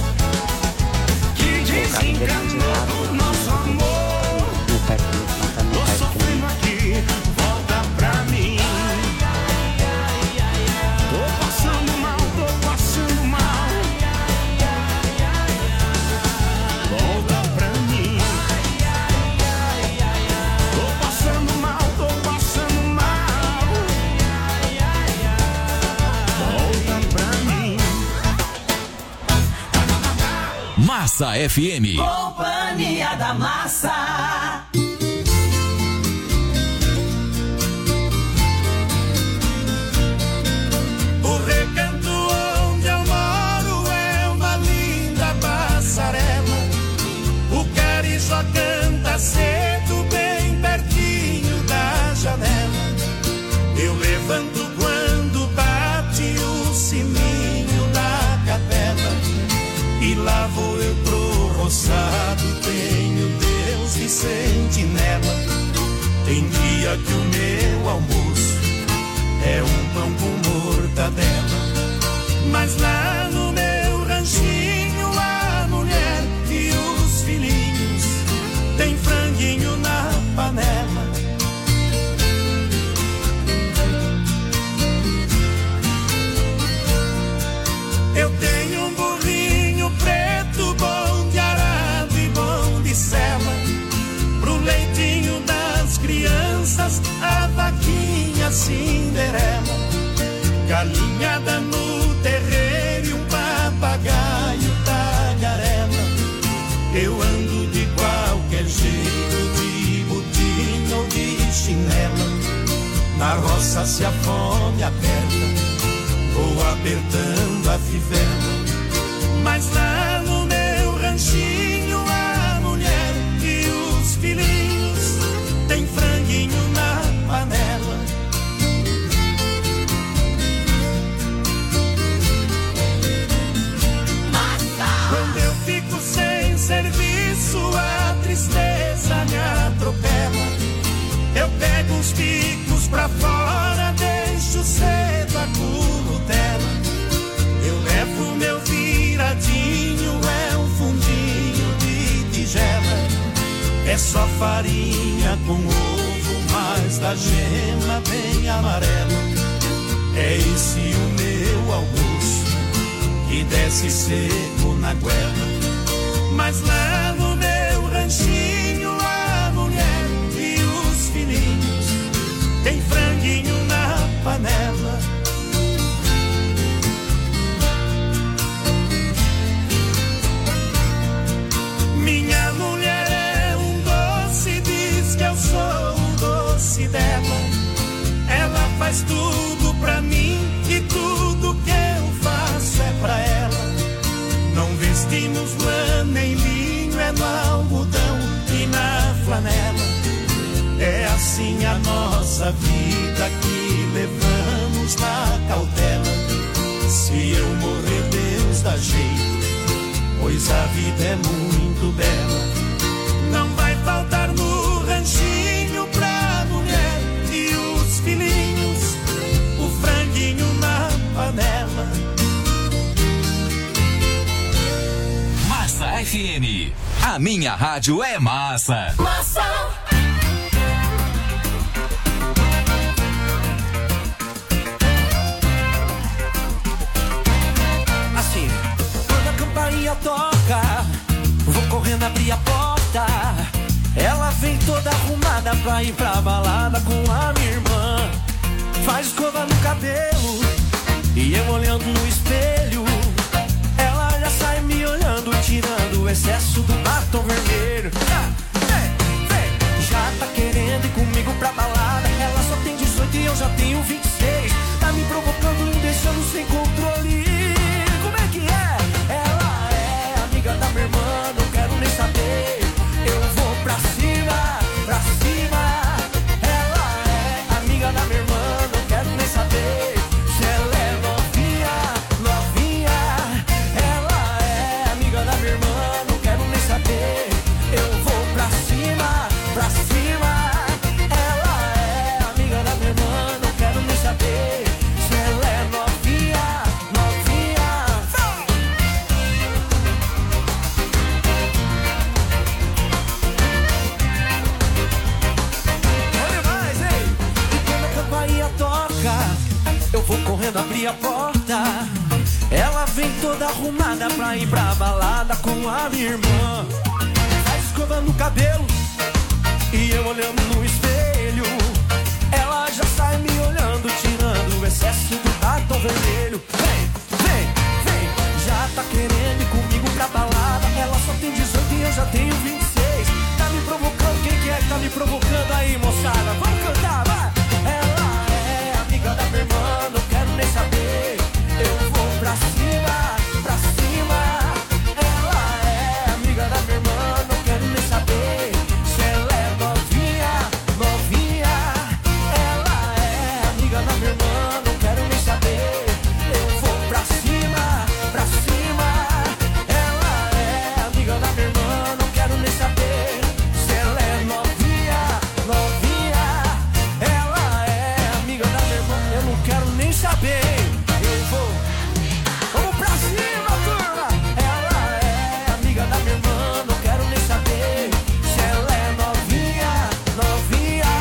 que desencanou do nosso amor. Tô sofrendo aqui, volta pra mim. Tô passando mal, tô passando mal. Volta pra mim. Tô passando mal, tô passando mal. Volta pra mim. Massa F M. Companhia da Massa. O recanto onde eu moro é uma linda passarela. O carijó canta cedo, bem pertinho da janela. Eu levanto quando bate o sininho da capela. E lá vou eu pro roçado, tenho Deus de sentinela. Tem dia que o meu almoço é um pão com mortadela. Mas lá no meu ranchinho a mulher e os filhinhos tem franguinho na panela. Eu tenho um burrinho preto, bom de arado e bom de sela. Pro leitinho das crianças, a vaquinha Cinderela. Galinhada no terreiro e um papagaio tagarela. Eu ando de qualquer jeito, de botina ou de chinela. Na roça se a fome aperta, vou apertando a fivela. Mas lá no meu ranchinho a mulher e os filhinhos tem franguinho na panela. Quando eu fico sem serviço, a tristeza me atropela. Eu pego os picos pra fora, deixo cedo a curutela. Eu levo meu viradinho, é um fundinho de tigela. É só farinha com ovo, mas da gema bem amarela. É esse o meu almoço, que desce seco na goela. Mas lá no meu ranchinho a mulher e os filhinhos tem franguinho na panela. a vida que levamos na cautela. Se eu morrer, Deus dá jeito, pois a vida é muito bela. Não vai faltar no ranchinho pra mulher e os filhinhos, o franguinho na panela. Massa F M, a minha rádio é massa. Massa. Assim, quando a campainha toca, vou correndo abrir a porta. Ela vem toda arrumada pra ir pra balada com a minha irmã. Faz escova no cabelo e eu olhando no espelho. Ela já sai me olhando, tirando o excesso do batom vermelho. Ah, vem, vem. Já tá querendo ir comigo pra balada. Ela só tem dezoito e eu já tenho vinte e seis. Tá me provocando, me deixando sem controle. Como é que é? Ela é amiga da minha irmã, não quero nem saber. Eu vou pra cima, pra cima. Ela é amiga da minha irmã, não quero nem saber. Se ela é novinha, novinha. Ela é amiga da minha irmã, não quero nem saber. Eu vou pra cima, pra cima. Ela é amiga da minha irmã, não quero nem saber. Se ela é novinha, novinha. Olha mais, ei! E quando a campainha toca, eu vou correndo abrir a porta. Ela vem toda arrumada pra ir pra balada com a minha irmã. Faz escova no cabelo e eu olhando no espelho. Ela já sai me olhando, tirando o excesso do batom vermelho. Vem, vem, vem. Já tá querendo ir comigo pra balada. Ela só tem dezoito e eu já tenho vinte e seis. Tá me provocando, quem que é que tá me provocando aí, moçada? Vamos cantar, vai! Ela é amiga da minha irmã, não quero nem saber. Eu vou pra cima, pra cima. Ela é amiga da minha irmã, não quero nem saber. Se ela é novinha, novinha. Ela é amiga da minha irmã, não quero nem saber. Eu vou pra cima, pra cima. Ela é amiga da minha irmã, não quero nem saber. Se ela é novinha, novinha. Ela é amiga da minha irmã, eu não quero nem saber. Eu vou, vamos pra cima, turma. Ela é amiga da minha irmã, não quero nem saber. Se ela é novinha, novinha.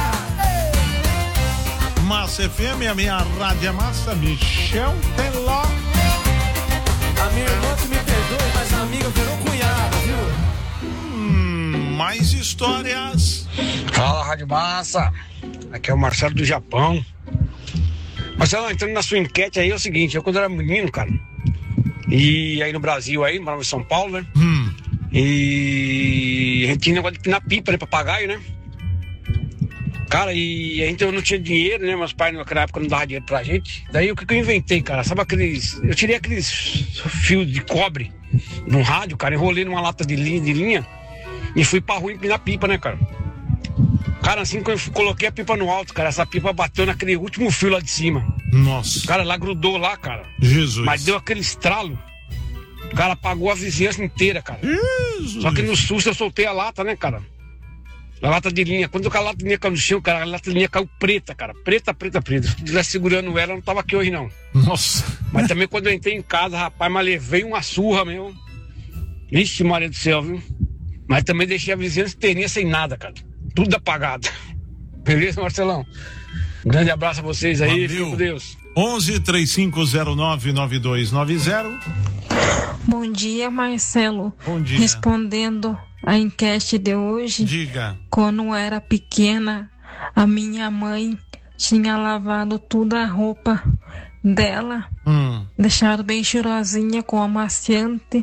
Ei. Massa F M, a minha rádio é massa. Michel Teló. A minha irmã que me perdoe, mas a amiga virou cunhada, viu? Hum, mais histórias. Fala, Rádio Massa. Aqui é o Marcelo do Japão. Marcelo, entrando na sua enquete aí, é o seguinte, eu quando era menino, cara, e aí no Brasil aí, morava em São Paulo, né? Hum. E a gente tinha negócio de pinar pipa, né, papagaio, né? Cara, e a gente eu não tinha dinheiro, né? Meus pais naquela época não davam dinheiro pra gente. Daí o que, que eu inventei, cara? Sabe aqueles. Eu tirei aqueles fios de cobre num rádio, cara, enrolei numa lata de linha, de linha e fui pra rua empinar pipa, né, cara? Cara, assim que eu coloquei a pipa no alto, cara, essa pipa bateu naquele último fio lá de cima. Nossa. Cara, lá grudou lá, cara. Jesus. Mas deu aquele estralo. O cara apagou a vizinhança inteira, cara. Jesus. Só que no susto eu soltei a lata, né, cara? A lata de linha. Quando a lata de linha caiu no chão, cara, a lata de linha caiu preta, cara. Preta, preta, preta. Se eu tivesse segurando ela, eu não tava aqui hoje, não. Nossa. Mas também quando eu entrei em casa, rapaz, mas levei uma surra, meu. Vixe, Maria do céu, viu? Mas também deixei a vizinhança inteirinha sem nada, cara. Tudo apagado. Beleza, Marcelão? Um grande abraço a vocês aí. Fique com Deus. onze, três cinco zero nove, nove dois nove zero. Bom dia, Marcelo. Bom dia. Respondendo a enquete de hoje. Diga. Quando eu era pequena, a minha mãe tinha lavado toda a roupa dela, hum. deixado bem cheirosinha com amaciante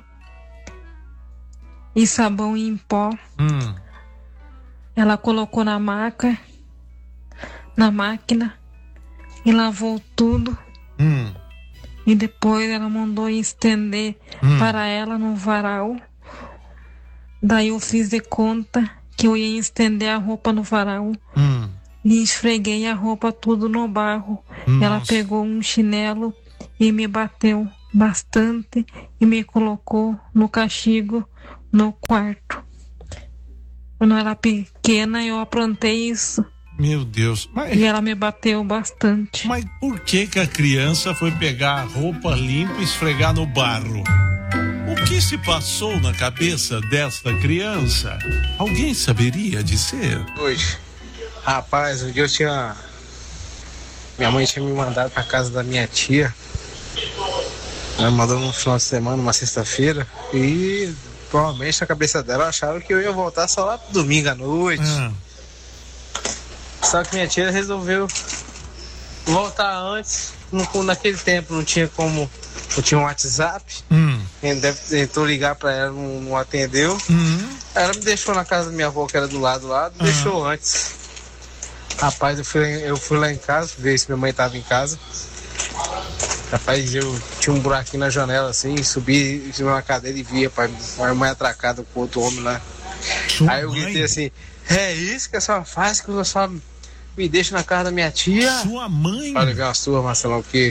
e sabão em pó. Hum. Ela colocou na maca, na máquina e lavou tudo. Hum. E depois ela mandou estender hum. para ela no varal. Daí eu fiz de conta que eu ia estender a roupa no varal. Hum. e esfreguei a roupa tudo no barro. Nossa. Ela pegou um chinelo e me bateu bastante e me colocou no castigo no quarto. Quando eu era pequena, eu aprontei isso. Meu Deus. Mas... E ela me bateu bastante. Mas por que que a criança foi pegar a roupa limpa e esfregar no barro? O que se passou na cabeça desta criança? Alguém saberia dizer? Hoje, rapaz, um dia eu tinha... Minha mãe tinha me mandado pra casa da minha tia. Ela me mandou no final de semana, uma sexta-feira. E provavelmente na cabeça dela eu achava que eu ia voltar só lá pro domingo à noite. Ah. Só que minha tia resolveu voltar antes. No, naquele tempo não tinha como. Não tinha um WhatsApp. Hum. Tentou ligar pra ela, não, não atendeu. Hum. Ela me deixou na casa da minha avó, que era do lado lá, Ah. deixou antes. Rapaz, eu fui, eu fui lá em casa, ver se minha mãe tava em casa. Rapaz, eu tinha um buraquinho na janela assim, subi na cadeira e via, pai, minha mãe atracada com outro homem lá. Sua Aí eu mãe? gritei assim: é isso que a senhora faz, que a senhora me deixa na casa da minha tia? Sua mãe? Olha, veio uma sua, Marcelão, que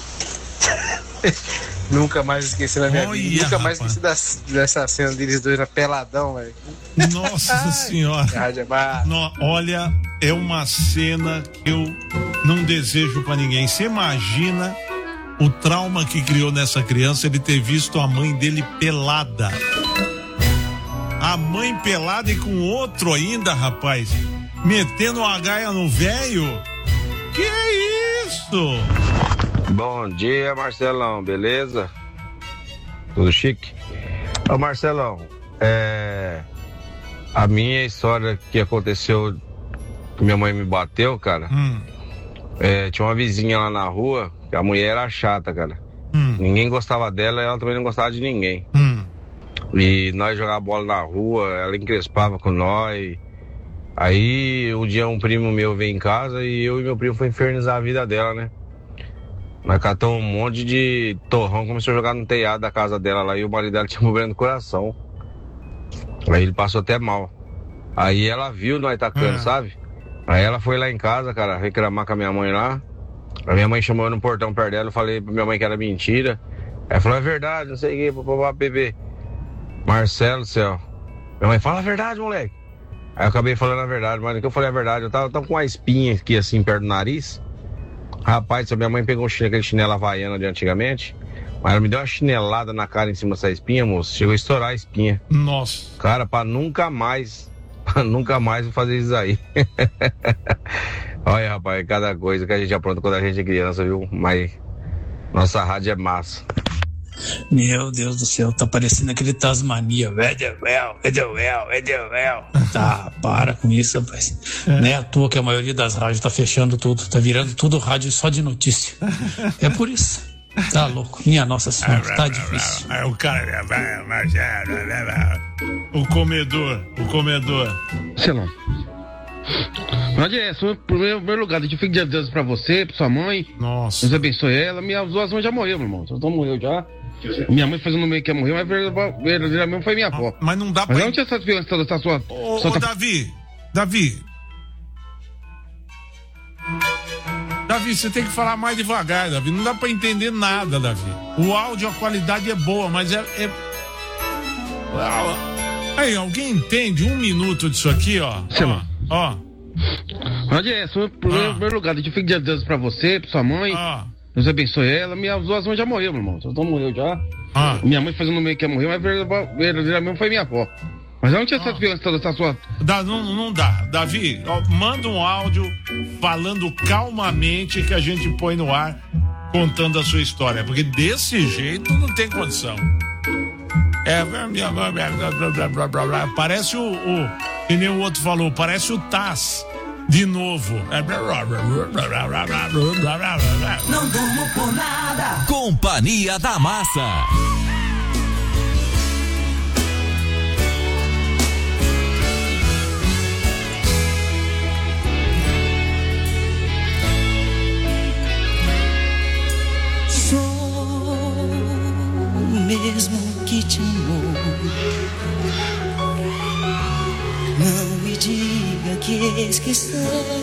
nunca mais esqueci na minha Olha, vida. Nunca mais rapaz. esqueci das, dessa cena deles dois na peladão, velho. Nossa senhora. No, olha, é uma cena que eu não desejo pra ninguém. Você imagina o trauma que criou nessa criança ele ter visto a mãe dele pelada. A mãe pelada e com outro ainda, rapaz. Metendo uma gaia no velho. Que é isso? Bom dia, Marcelão, beleza? Tudo chique? Ô Marcelão, é... a minha história que aconteceu, que minha mãe me bateu, cara, hum. é, tinha uma vizinha lá na rua, que a mulher era chata, cara. Hum. Ninguém gostava dela e ela também não gostava de ninguém. Hum. E nós jogávamos bola na rua, ela encrespava com nós. Aí um dia um primo meu veio em casa e eu e meu primo foi infernizar a vida dela, né? Nós catamos um monte de torrão, começou a jogar no telhado da casa dela lá e o marido dela tinha um problema no coração. Aí ele passou até mal. Aí ela viu nós tacando, Ah. sabe? Aí ela foi lá em casa, cara, reclamar com a minha mãe lá. A minha mãe chamou eu no portão perto dela, eu falei pra minha mãe que era mentira. Ela falou, é verdade, não sei o que, papapá, bebê. Marcelo do céu. Minha mãe, fala a verdade, moleque. Aí eu acabei falando a verdade, mas no que eu falei a verdade, eu tava, tava com uma espinha aqui assim, perto do nariz. Rapaz, a minha mãe pegou um chinelo, aquele chinelo havaiano de antigamente, mas ela me deu uma chinelada na cara em cima dessa espinha, moço. Chegou a estourar a espinha. Nossa. Cara, pra nunca mais, pra nunca mais fazer isso aí. Olha, rapaz, cada coisa que a gente apronta quando a gente é criança, viu? Mas nossa rádio é massa. Meu Deus do céu, tá parecendo aquele Tasmania, Edelwell, Edelwell, Edelwell. Tá, para com isso, rapaz. É. Não é à toa que a maioria das rádios tá fechando tudo, tá virando tudo rádio só de notícia. É por isso. Tá louco, minha Nossa Senhora, tá difícil. É o cara, o comedor, o comedor. Marcelão, onde é? Em primeiro lugar, deixa eu ficar de Deus pra você, pra sua mãe. Nossa. Deus abençoe ela. Minhas duas mães já morreram, meu irmão. As duas morreu já. Minha mãe fazendo meio que ia morrer, mas verdadeiramente foi minha avó. Mas não dá mas pra... não tinha essa criança dessa sua... Ô, sua ô Davi, Davi. Davi, você tem que falar mais devagar, Davi. Não dá pra entender nada, Davi. O áudio, a qualidade é boa, mas é... é... Aí, alguém entende um minuto disso aqui, ó? Ó, ó. Onde é? Em primeiro lugar, deixa eu ficar de Deus pra você, pra sua mãe. Ah. Deus abençoe ela. Minhas duas mães já morreram, meu irmão. As duas morreu já. Ah. Minha mãe fazendo meio que ia morrer, mas verdadeiramente foi minha avó. Mas não tinha essa criança toda essa sua... Dá, não, não dá. Davi, ó, manda um áudio falando calmamente que a gente põe no ar contando a sua história. Porque desse jeito não tem condição. É, parece o, o que nem o outro falou, parece o Taz de novo. Não durmo por nada. Companhia da Massa. Sou mesmo que te amou. Não me diga que esqueceu.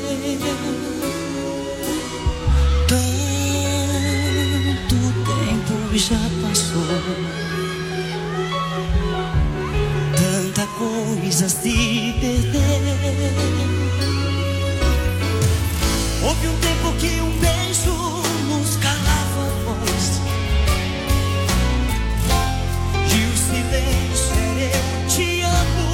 Tanto tempo já passou, tanta coisa se perdeu. Houve um tempo que um beijo nos calava a voz, e o silêncio era eu te amo.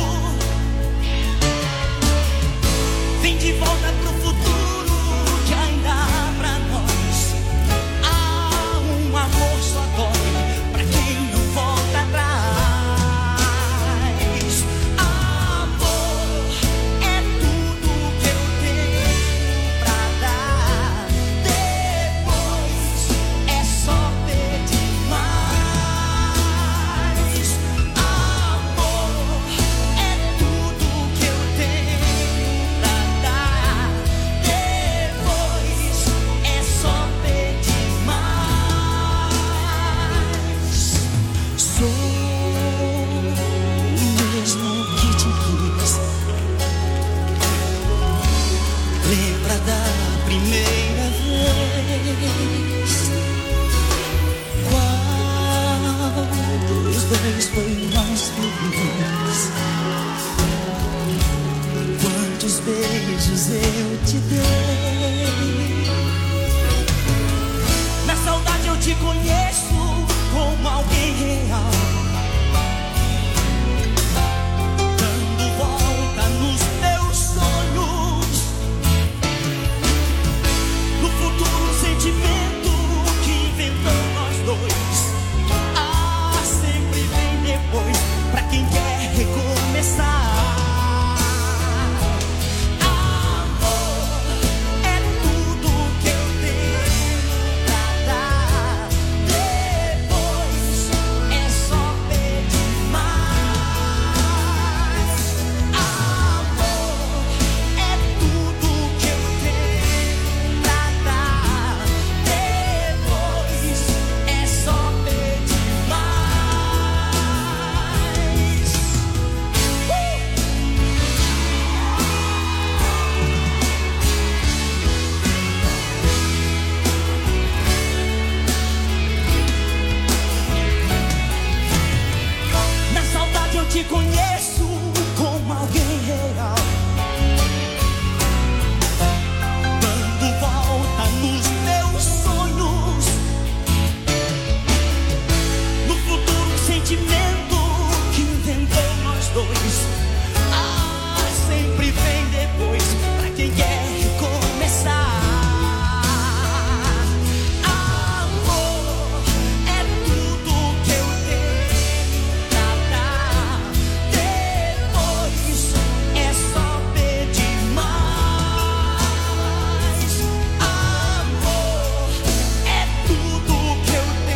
Vem de volta pro futuro que ainda há pra nós. Há um amor só dói pra quem não volta atrás. Amor é tudo que eu tenho pra dar. Depois é só pedir mais. Amor é tudo que eu tenho pra dar. Depois é só pedir mais. Sou o mesmo que te quis. Lembra da primeira vez? Qual dos dois foi mais feliz? Quantos beijos eu te dei? Na saudade eu te conheço